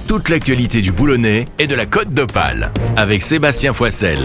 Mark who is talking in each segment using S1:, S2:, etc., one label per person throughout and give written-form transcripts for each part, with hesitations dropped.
S1: toute l'actualité du Boulonnais et de la Côte d'Opale avec Sébastien Foissel.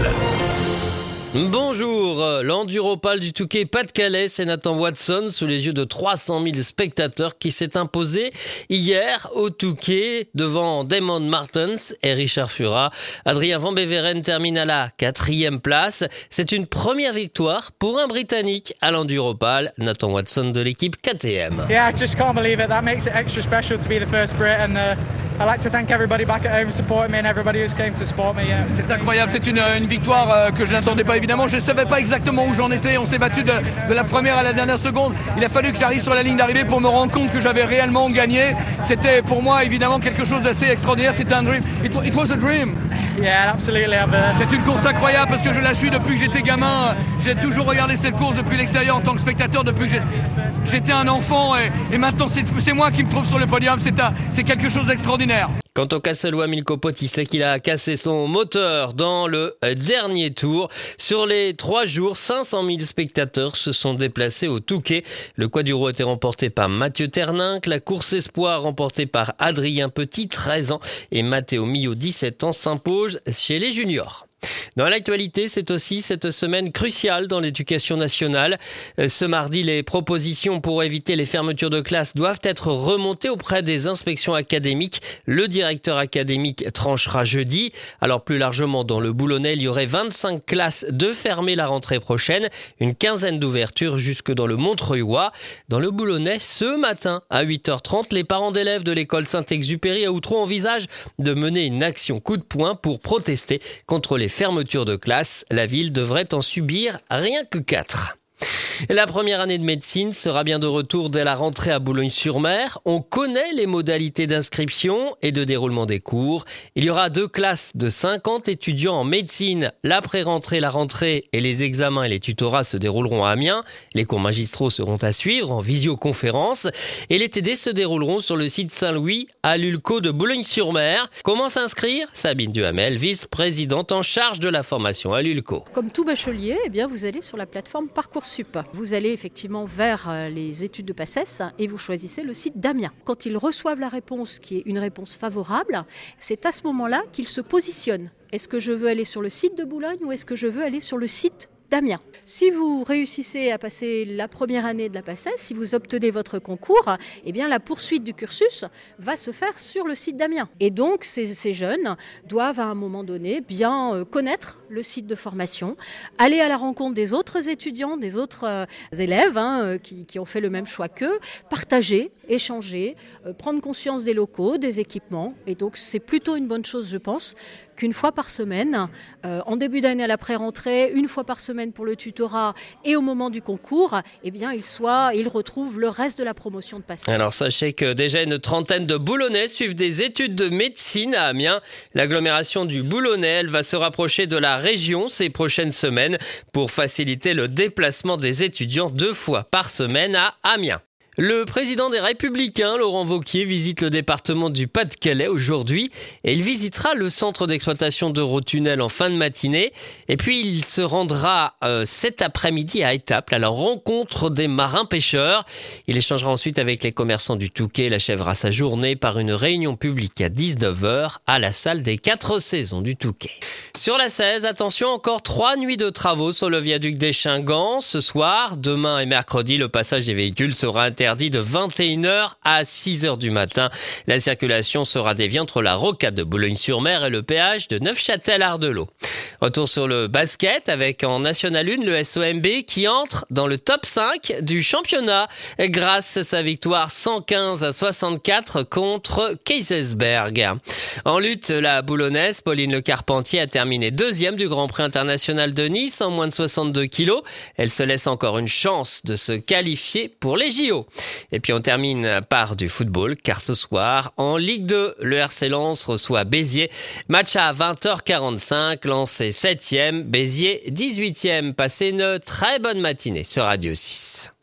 S2: Bonjour, l'Enduropale du Touquet Pas-de-Calais, c'est Nathan Watson sous les yeux de 300 000 spectateurs qui s'est imposé hier au Touquet devant Damon Martens et Richard Fura. Adrien Van Beveren termine à la 4e place. C'est une première victoire pour un Britannique à l'Enduropale. Nathan Watson de l'équipe KTM.
S3: Yeah, I just can't believe it. That makes it extra special to be the first Brit and I'd like to thank everybody back at home supporting me and everybody who's came to support me. Yeah.
S4: C'est incroyable, c'est une victoire que je n'attendais pas évidemment. Je ne savais pas exactement où j'en étais. On s'est battu de la première à la dernière seconde. Il a fallu que j'arrive sur la ligne d'arrivée pour me rendre compte que j'avais réellement gagné. C'était pour moi évidemment quelque chose d'assez extraordinaire. C'était un dream. It was a dream.
S3: Yeah, absolutely.
S4: C'est une course incroyable parce que je la suis depuis que j'étais gamin. J'ai toujours regardé cette course depuis l'extérieur en tant que spectateur depuis que j'étais un enfant et maintenant c'est moi qui me trouve sur le podium. C'est quelque chose d'extraordinaire.
S2: Quant au Casselois Milko Poti, c'est qu'il a cassé son moteur dans le dernier tour. Sur les 3 jours, 500 000 spectateurs se sont déplacés au Touquet. Le quadruo était remporté par Mathieu Terninck, la course espoir remportée par Adrien Petit, 13 ans, et Matteo Mio, 17 ans, s'impose chez les juniors. Dans l'actualité, c'est aussi cette semaine cruciale dans l'éducation nationale. Ce mardi, les propositions pour éviter les fermetures de classes doivent être remontées auprès des inspections académiques. Le directeur académique tranchera jeudi. Alors plus largement, dans le Boulonnais, il y aurait 25 classes de fermées la rentrée prochaine, une quinzaine d'ouvertures jusque dans le Montreuilois. Dans le Boulonnais, ce matin, à 8h30, les parents d'élèves de l'école Saint-Exupéry à Outreau envisagent de mener une action coup de poing pour protester contre les fermeture de classe. La ville devrait en subir rien que 4. La première année de médecine sera bien de retour dès la rentrée à Boulogne-sur-Mer. On connaît les modalités d'inscription et de déroulement des cours. Il y aura 2 classes de 50 étudiants en médecine. L'après-rentrée, la rentrée et les examens et les tutorats se dérouleront à Amiens. Les cours magistraux seront à suivre en visioconférence. Et les TD se dérouleront sur le site Saint-Louis à l'Ulco de Boulogne-sur-Mer. Comment s'inscrire ? Sabine Duhamel, vice-présidente en charge de la formation à l'Ulco.
S5: Comme tout bachelier, vous allez sur la plateforme Parcoursup. Vous allez effectivement vers les études de PACES et vous choisissez le site d'Amiens. Quand ils reçoivent la réponse qui est une réponse favorable, c'est à ce moment-là qu'ils se positionnent. Est-ce que je veux aller sur le site de Boulogne ou est-ce que je veux aller sur le site d'Amiens? Si vous réussissez à passer la première année de la PACES, si vous obtenez votre concours, la poursuite du cursus va se faire sur le site d'Amiens. Et donc, ces jeunes doivent à un moment donné bien connaître le site de formation, aller à la rencontre des autres étudiants, des autres élèves qui ont fait le même choix qu'eux, partager, échanger, prendre conscience des locaux, des équipements. Et donc, c'est plutôt une bonne chose, je pense, qu'une fois par semaine, en début d'année à l'après-rentrée, une fois par semaine pour le tutorat et au moment du concours, ils retrouvent le reste de la promotion de PACES.
S2: Alors sachez que déjà une trentaine de Boulonnais suivent des études de médecine à Amiens. L'agglomération du Boulonnais, elle va se rapprocher de la région ces prochaines semaines pour faciliter le déplacement des étudiants 2 fois par semaine à Amiens. Le président des Républicains, Laurent Wauquiez, visite le département du Pas-de-Calais aujourd'hui et il visitera le centre d'exploitation d'Eurotunnel en fin de matinée. Et puis il se rendra cet après-midi à Étaples à la rencontre des marins-pêcheurs. Il échangera ensuite avec les commerçants du Touquet et achèvera sa journée par une réunion publique à 19h à la salle des 4 saisons du Touquet. Sur la 16, attention, encore 3 nuits de travaux sur le viaduc des Chingans. Ce soir, demain et mercredi, le passage des véhicules sera interdit de 21h à 6h du matin. La circulation sera déviée entre la rocade de Boulogne-sur-Mer et le péage de Neufchâtel-Ardelot. Retour sur le basket avec en National 1 le SOMB qui entre dans le top 5 du championnat grâce à sa victoire 115-64 contre Kaysersberg. En lutte, la boulonnaise Pauline Le Carpentier a terminé 2e du Grand Prix international de Nice en moins de 62 kilos. Elle se laisse encore une chance de se qualifier pour les JO. Et puis on termine par du football car ce soir en Ligue 2, le RC Lens reçoit Béziers. Match à 20h45, Lens est 7e, Béziers 18e. Passez une très bonne matinée sur Radio 6.